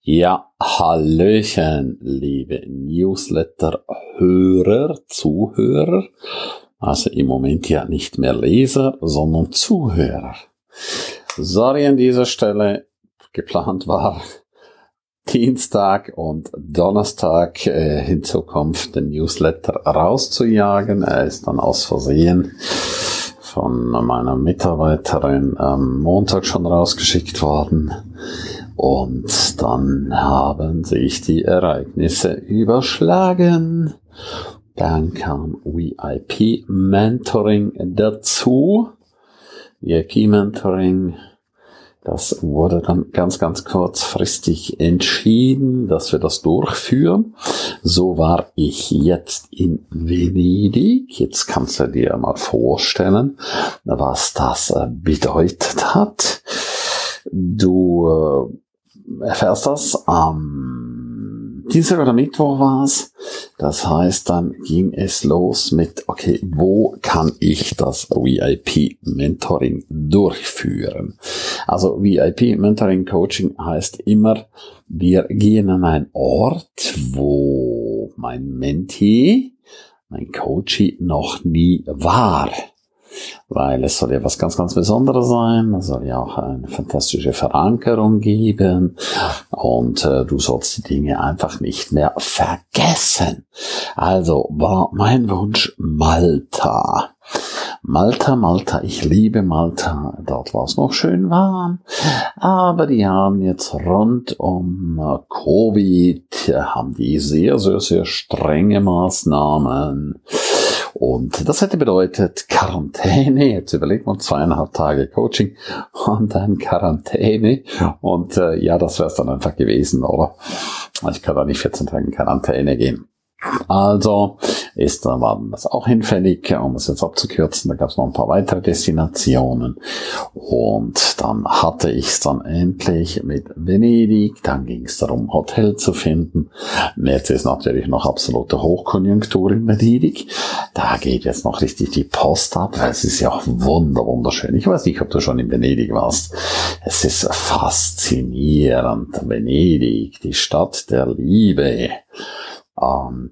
Ja, hallöchen, liebe Newsletter-Hörer, Zuhörer, also im Moment ja nicht mehr Leser, sondern Zuhörer. Sorry an dieser Stelle, geplant war Dienstag und Donnerstag in Zukunft den Newsletter rauszujagen. Er ist dann aus Versehen von meiner Mitarbeiterin am Montag schon rausgeschickt worden. Und dann haben sich die Ereignisse überschlagen. Dann kam VIP Mentoring dazu. VIP Mentoring, das wurde dann ganz kurzfristig entschieden, dass wir das durchführen. So war ich jetzt in Venedig. Jetzt kannst du dir mal vorstellen, was das bedeutet hat. Du erfährst das am Dienstag oder Mittwoch war's. Das heißt, dann ging es los mit, okay, wo kann ich das VIP-Mentoring durchführen? Also VIP-Mentoring-Coaching heißt immer, wir gehen an einen Ort, wo mein Mentee, mein Coachee noch nie war. Weil es soll ja was ganz Besonderes sein, es soll ja auch eine fantastische Verankerung geben und du sollst die Dinge einfach nicht mehr vergessen. Also war mein Wunsch Malta. Malta, ich liebe Malta, dort war es noch schön warm, aber die haben jetzt rund um Covid, haben die sehr strenge Maßnahmen. Und das hätte bedeutet Quarantäne. Jetzt überlegt man 2,5 Tage Coaching und dann Quarantäne. Und das wäre es dann einfach gewesen, oder? Ich kann da nicht 14 Tage in Quarantäne gehen. Also war das auch hinfällig, um es jetzt abzukürzen. Da gab es noch ein paar weitere Destinationen und dann hatte ich es dann endlich mit Venedig. Dann ging es darum, Hotel zu finden. Jetzt ist natürlich noch absolute Hochkonjunktur in Venedig. Da geht jetzt noch richtig die Post ab, weil es ist ja auch wunderschön. Ich weiß nicht, ob du schon in Venedig warst. Es ist faszinierend. Venedig, die Stadt der Liebe. Und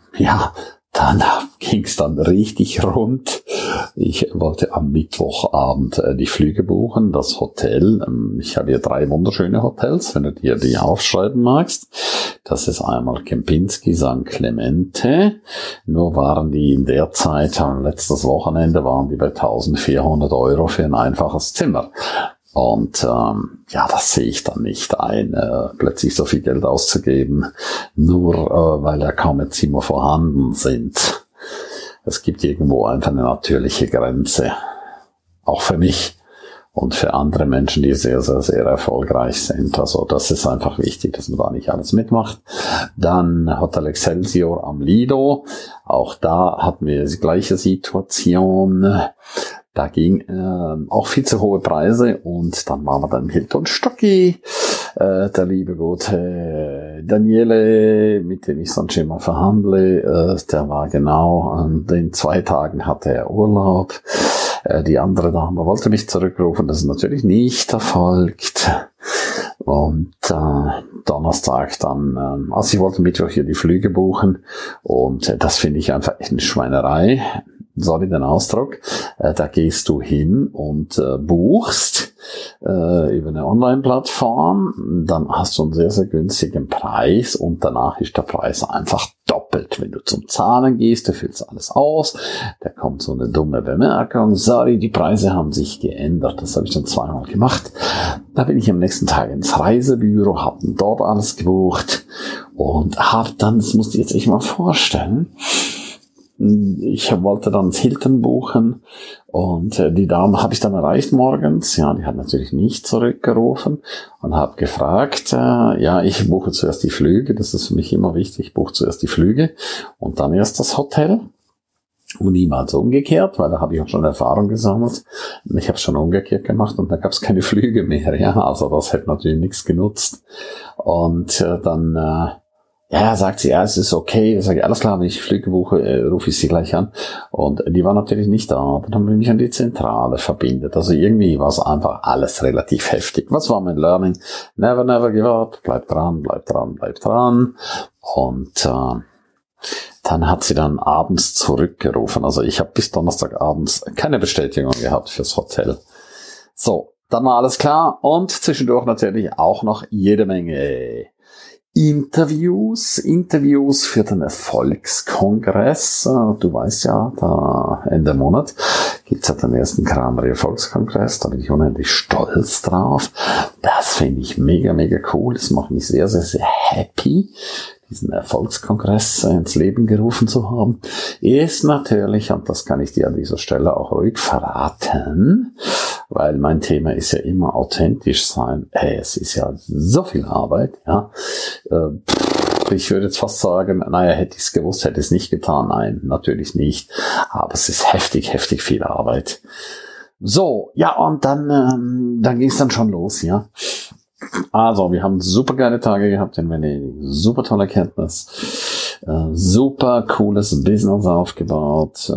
dann ging's dann richtig rund. Ich wollte am Mittwochabend die Flüge buchen, das Hotel. Ich habe hier 3 wunderschöne Hotels, wenn du dir die aufschreiben magst. Das ist einmal Kempinski San Clemente. Nur waren die in der Zeit, letztes Wochenende, waren die bei 1.400 € für ein einfaches Zimmer. Und das sehe ich dann nicht ein, plötzlich so viel Geld auszugeben, nur weil ja kaum Zimmer vorhanden sind. Es gibt irgendwo einfach eine natürliche Grenze, auch für mich und für andere Menschen, die sehr erfolgreich sind. Also das ist einfach wichtig, dass man da nicht alles mitmacht. Dann Hotel Excelsior am Lido, auch da hatten wir die gleiche Situation. Da ging auch viel zu hohe Preise und dann waren wir dann im Hilton Stocki. Der liebe gute Daniele, mit dem ich sonst schon mal verhandle, der war genau an den 2 Tagen hatte er Urlaub. Die andere Dame wollte mich zurückrufen, das ist natürlich nicht erfolgt. Und Donnerstag dann, ich wollte Mittwoch hier die Flüge buchen und das finde ich einfach eine Schweinerei. Sorry den Ausdruck, da gehst du hin und buchst über eine Online-Plattform, dann hast du einen sehr günstigen Preis und danach ist der Preis einfach doppelt. Wenn du zum Zahlen gehst, du füllst alles aus, da kommt so eine dumme Bemerkung, sorry, die Preise haben sich geändert. Das habe ich dann 2-mal gemacht. Da bin ich am nächsten Tag ins Reisebüro, habe dort alles gebucht und habe dann, das musst du jetzt echt mal vorstellen, ich wollte dann das Hilton buchen und die Dame habe ich dann erreicht morgens. Ja, die hat natürlich nicht zurückgerufen und habe gefragt, ich buche zuerst die Flüge, das ist für mich immer wichtig, ich buche zuerst die Flüge und dann erst das Hotel. Und niemals umgekehrt, weil da habe ich auch schon Erfahrung gesammelt. Ich habe es schon umgekehrt gemacht und da gab es keine Flüge mehr. Ja, also das hätte natürlich nichts genutzt. Und dann Ja, sagt sie, ja, es ist okay. Da sage ich, alles klar, wenn ich Flüge buche, rufe ich sie gleich an. Und die war natürlich nicht da. Dann haben wir mich an die Zentrale verbindet. Also irgendwie war es einfach alles relativ heftig. Was war mein Learning? Never, never give up. Bleib dran, bleib dran, bleib dran. Und dann hat sie dann abends zurückgerufen. Also ich habe bis Donnerstagabends keine Bestätigung gehabt fürs Hotel. So, dann war alles klar. Und zwischendurch natürlich auch noch jede Menge Interviews für den Erfolgskongress. Du weißt ja, da Ende Monat gibt's ja den ersten Kramer Erfolgskongress. Da bin ich unheimlich stolz drauf. Das finde ich mega, mega cool. Das macht mich sehr, sehr, sehr happy, diesen Erfolgskongress ins Leben gerufen zu haben. Ist natürlich, und das kann ich dir an dieser Stelle auch ruhig verraten, weil mein Thema ist ja immer authentisch sein. Es ist ja so viel Arbeit, ja. Ich würde jetzt fast sagen, naja, hätte ich es gewusst, hätte ich es nicht getan. Nein, natürlich nicht. Aber es ist heftig, heftig viel Arbeit. So, ja, und dann ging es dann schon los, ja. Also, wir haben super geile Tage gehabt in Venedig, super tolle Erkenntnis, super cooles Business aufgebaut,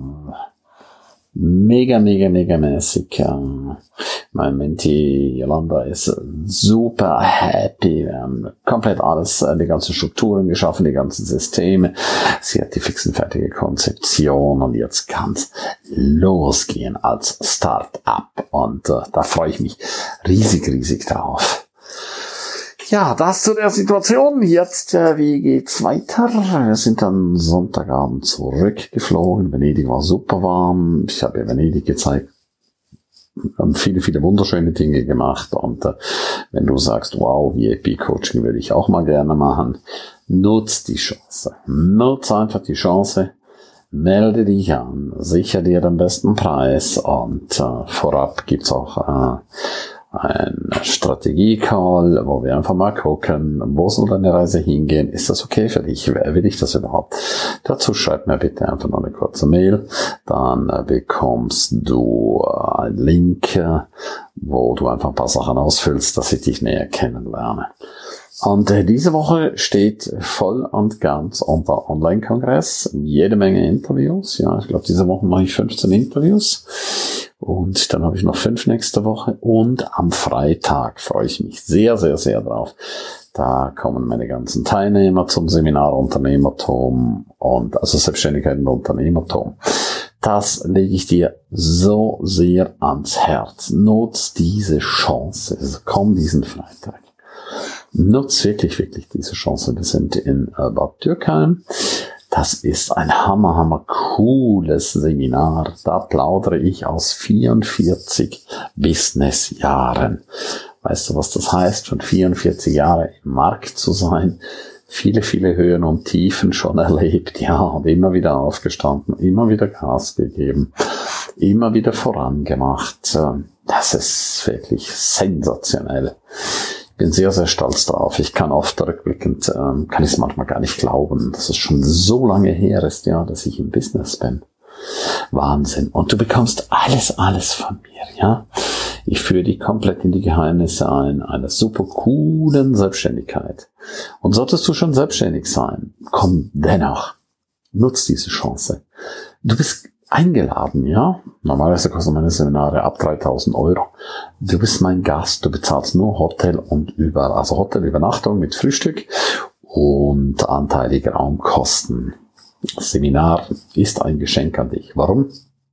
mega mäßig. Mein Mentee Yolanda ist super happy. Wir haben komplett alles, die ganzen Strukturen geschaffen, die ganzen Systeme. Sie hat die fixen fertige Konzeption und jetzt kann's losgehen als Start-up. Und da freue ich mich riesig drauf. Ja, das zu der Situation. Jetzt, wie geht's weiter? Wir sind dann Sonntagabend zurückgeflogen. Venedig war super warm. Ich habe ja Venedig gezeigt. Wir haben viele wunderschöne Dinge gemacht. Und wenn du sagst, wow, VIP-Coaching würde ich auch mal gerne machen, nutz die Chance. Nutz einfach die Chance. Melde dich an. Sicher dir den besten Preis. Und vorab gibt's auch ein Strategie-Call, wo wir einfach mal gucken, wo soll deine Reise hingehen? Ist das okay für dich? Will ich das überhaupt? Dazu schreib mir bitte einfach noch eine kurze Mail. Dann bekommst du einen Link, wo du einfach ein paar Sachen ausfüllst, dass ich dich näher kennenlerne. Und diese Woche steht voll und ganz unter Online-Kongress. Jede Menge Interviews. Ja, ich glaube, diese Woche mache ich 15 Interviews. Und dann habe ich noch 5 nächste Woche. Und am Freitag freue ich mich sehr drauf. Da kommen meine ganzen Teilnehmer zum Seminar Unternehmertum und also Selbstständigkeit und Unternehmertum. Das lege ich dir so sehr ans Herz. Nutz diese Chance. Also komm diesen Freitag. Nutz wirklich diese Chance. Wir sind in Bad Dürkheim. Das ist ein hammer cooles Seminar. Da plaudere ich aus 44 Businessjahren. Weißt du, was das heißt? Schon 44 Jahre im Markt zu sein. Viele Höhen und Tiefen schon erlebt. Ja, und immer wieder aufgestanden, immer wieder Gas gegeben, immer wieder vorangemacht. Das ist wirklich sensationell. Ich bin sehr stolz drauf. Ich kann oft rückblickend, kann ich es manchmal gar nicht glauben, dass es schon so lange her ist, ja, dass ich im Business bin. Wahnsinn. Und du bekommst alles von mir, ja. Ich führe dich komplett in die Geheimnisse ein, einer super coolen Selbstständigkeit. Und solltest du schon selbstständig sein, komm dennoch, nutz diese Chance. Du bist eingeladen, ja. Normalerweise kosten meine Seminare ab 3.000 €. Du bist mein Gast, du bezahlst nur Hotel und also Hotelübernachtung mit Frühstück und anteilige Raumkosten. Das Seminar ist ein Geschenk an dich. Warum?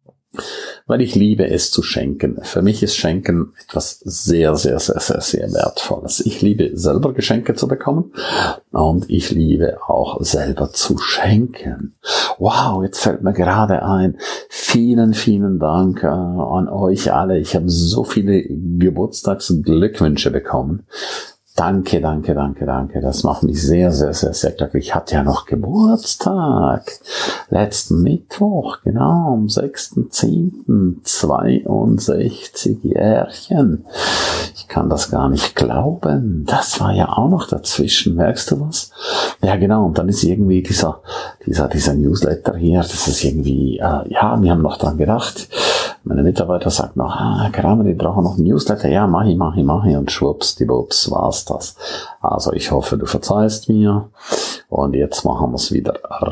Weil ich liebe es zu schenken. Für mich ist Schenken etwas sehr Wertvolles. Ich liebe selber Geschenke zu bekommen und ich liebe auch selber zu schenken. Wow, jetzt fällt mir gerade ein. Vielen Dank an euch alle. Ich habe so viele Geburtstagsglückwünsche bekommen. Danke. Das macht mich sehr glücklich. Ich hatte ja noch Geburtstag. Letzten Mittwoch, genau, am 6.10. 62 Jährchen. Ich kann das gar nicht glauben. Das war ja auch noch dazwischen. Merkst du was? Ja, genau. Und dann ist irgendwie dieser Newsletter hier, das ist irgendwie, ja, wir haben noch dran gedacht. Meine Mitarbeiter sagt noch, Kramer, die brauchen noch ein Newsletter. Ja, mach ich. Und schwuppsdiwupps war's das. Also ich hoffe, du verzeihst mir. Und jetzt machen wir es wieder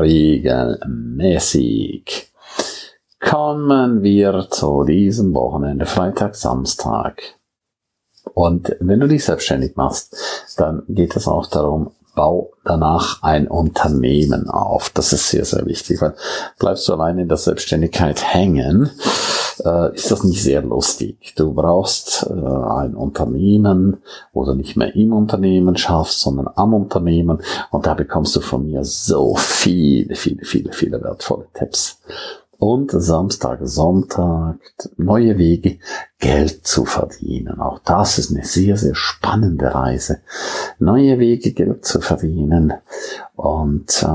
regelmäßig. Kommen wir zu diesem Wochenende, Freitag, Samstag. Und wenn du dich selbstständig machst, dann geht es auch darum, bau danach ein Unternehmen auf. Das ist sehr, sehr wichtig, weil bleibst du allein in der Selbstständigkeit hängen, ist das nicht sehr lustig. Du brauchst ein Unternehmen, wo du nicht mehr im Unternehmen schaffst, sondern am Unternehmen. Und da bekommst du von mir so viele wertvolle Tipps. Und Samstag, Sonntag, neue Wege, Geld zu verdienen. Auch das ist eine sehr, sehr spannende Reise. Neue Wege, Geld zu verdienen. Und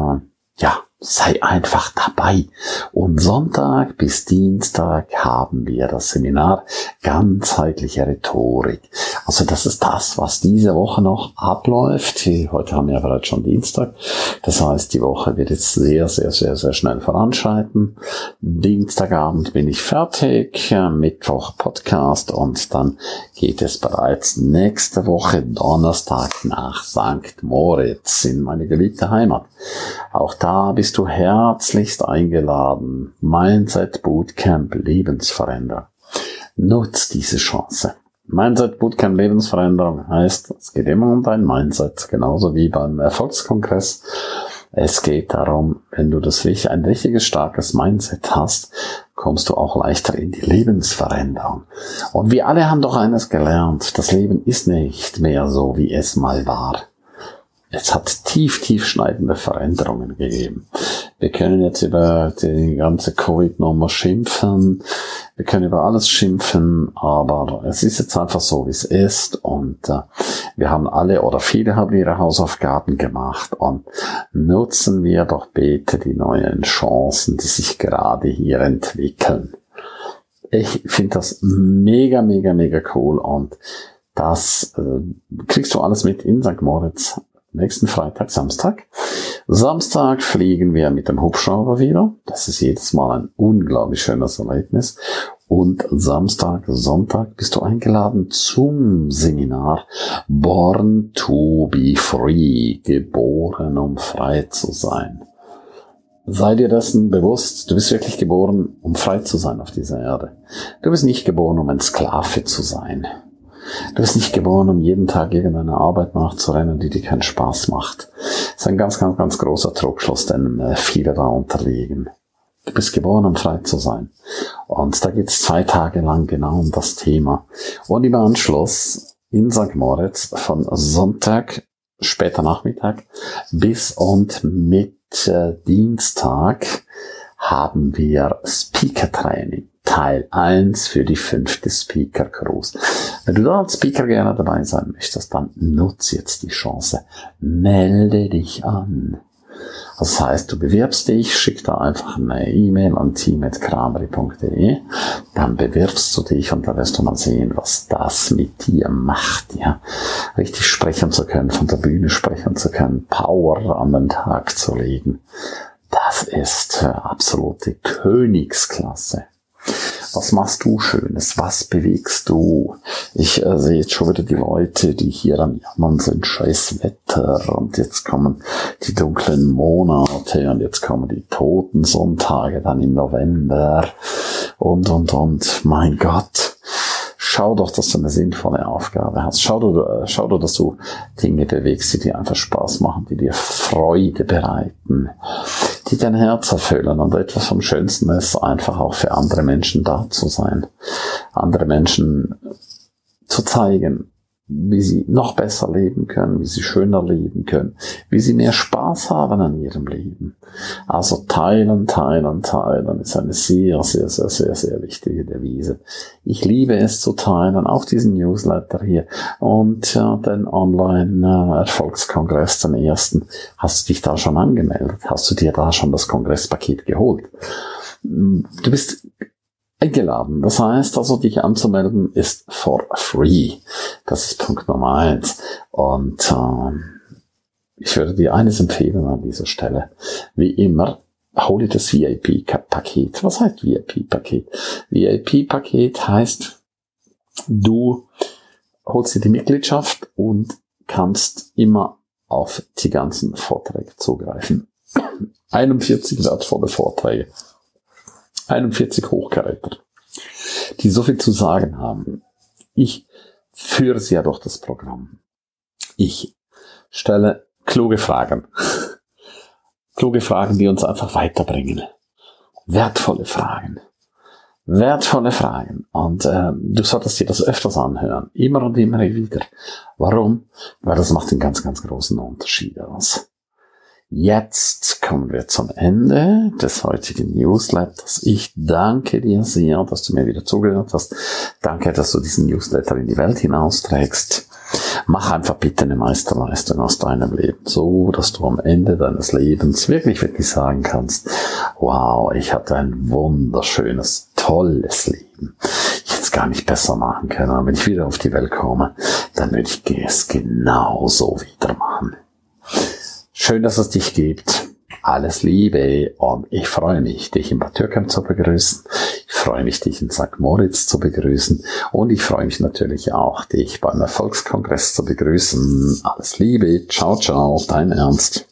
sei einfach dabei. Und Sonntag bis Dienstag haben wir das Seminar Ganzheitliche Rhetorik. Also das ist das, was diese Woche noch abläuft. Heute haben wir ja bereits schon Dienstag. Das heißt, die Woche wird jetzt sehr, sehr, sehr, sehr schnell voranschreiten. Dienstagabend bin ich fertig, Mittwoch Podcast und dann geht es bereits nächste Woche Donnerstag nach St. Moritz in meine geliebte Heimat. Auch da bist du herzlichst eingeladen. Mindset Bootcamp Lebensveränderung. Nutz diese Chance. Mindset Bootcamp Lebensveränderung heißt, es geht immer um dein Mindset, genauso wie beim Erfolgskongress. Es geht darum, wenn du ein richtiges, starkes Mindset hast, kommst du auch leichter in die Lebensveränderung. Und wir alle haben doch eines gelernt, das Leben ist nicht mehr so, wie es mal war. Es hat tiefschneidende Veränderungen gegeben. Wir können jetzt über die ganze Covid-Nummer schimpfen. Wir können über alles schimpfen, aber es ist jetzt einfach so, wie es ist. Und wir haben alle oder viele haben ihre Hausaufgaben gemacht. Und nutzen wir doch bitte die neuen Chancen, die sich gerade hier entwickeln. Ich finde das mega cool. Und das kriegst du alles mit in St. Moritz. Nächsten Freitag, Samstag. Samstag fliegen wir mit dem Hubschrauber wieder. Das ist jedes Mal ein unglaublich schönes Erlebnis. Und Samstag, Sonntag bist du eingeladen zum Seminar Born to be Free. Geboren, um frei zu sein. Sei dir dessen bewusst, du bist wirklich geboren, um frei zu sein auf dieser Erde. Du bist nicht geboren, um ein Sklave zu sein. Du bist nicht geboren, um jeden Tag irgendeine Arbeit nachzurennen, die dir keinen Spaß macht. Das ist ein ganz großer Trugschluss, den viele da unterliegen. Du bist geboren, um frei zu sein. Und da geht es 2 Tage lang genau um das Thema. Und im Anschluss in St. Moritz von Sonntag, später Nachmittag, bis und mit Dienstag haben wir Speaker-Training. Teil 1 für die 5. Speaker Cruise. Wenn du da als Speaker gerne dabei sein möchtest, dann nutze jetzt die Chance. Melde dich an. Das heißt, du bewirbst dich, schick da einfach eine E-Mail an team@krameri.de, dann bewirbst du dich und da wirst du mal sehen, was das mit dir macht, ja. Richtig sprechen zu können, von der Bühne sprechen zu können, Power an den Tag zu legen. Das ist absolute Königsklasse. Was machst du Schönes? Was bewegst du? Ich sehe jetzt schon wieder die Leute, die hier am Jammern sind, scheiß Wetter und jetzt kommen die dunklen Monate und jetzt kommen die Totensonntage dann im November und. Mein Gott. Schau doch, dass du eine sinnvolle Aufgabe hast. Schau doch, dass du Dinge bewegst, die dir einfach Spaß machen, die dir Freude bereiten, die dein Herz erfüllen. Und etwas vom Schönsten ist, einfach auch für andere Menschen da zu sein. Andere Menschen zu zeigen, wie sie noch besser leben können, wie sie schöner leben können, wie sie mehr Spaß haben an ihrem Leben. Also teilen ist eine sehr, sehr, sehr, sehr, sehr wichtige Devise. Ich liebe es zu teilen, auch diesen Newsletter hier und den Online-Erfolgskongress, den ersten. Hast du dich da schon angemeldet? Hast du dir da schon das Kongresspaket geholt? Du bist eingeladen. Das heißt also, dich anzumelden ist for free. Das ist Punkt Nummer 1. Und ich würde dir eines empfehlen an dieser Stelle. Wie immer, hol dir das VIP-Paket. Was heißt VIP-Paket? VIP-Paket heißt, du holst dir die Mitgliedschaft und kannst immer auf die ganzen Vorträge zugreifen. 41 wertvolle Vorträge. 41 Hochkaräter, die so viel zu sagen haben. Ich führe sie ja durch das Programm. Ich stelle kluge Fragen. Kluge Fragen, die uns einfach weiterbringen. Wertvolle Fragen. Wertvolle Fragen. Und du solltest dir das öfters anhören. Immer und immer wieder. Warum? Weil das macht einen ganz, ganz großen Unterschied aus. Jetzt kommen wir zum Ende des heutigen Newsletters. Ich danke dir sehr, dass du mir wieder zugehört hast. Danke, dass du diesen Newsletter in die Welt hinausträgst. Mach einfach bitte eine Meisterleistung aus deinem Leben, so dass du am Ende deines Lebens wirklich sagen kannst, wow, ich hatte ein wunderschönes, tolles Leben. Ich hätte es gar nicht besser machen können. Aber wenn ich wieder auf die Welt komme, dann würde ich es genauso wieder machen. Schön, dass es dich gibt. Alles Liebe und ich freue mich, dich im Bad Dürkheim zu begrüßen. Ich freue mich, dich in St. Moritz zu begrüßen und ich freue mich natürlich auch, dich beim Erfolgskongress zu begrüßen. Alles Liebe, ciao, ciao, dein Ernst.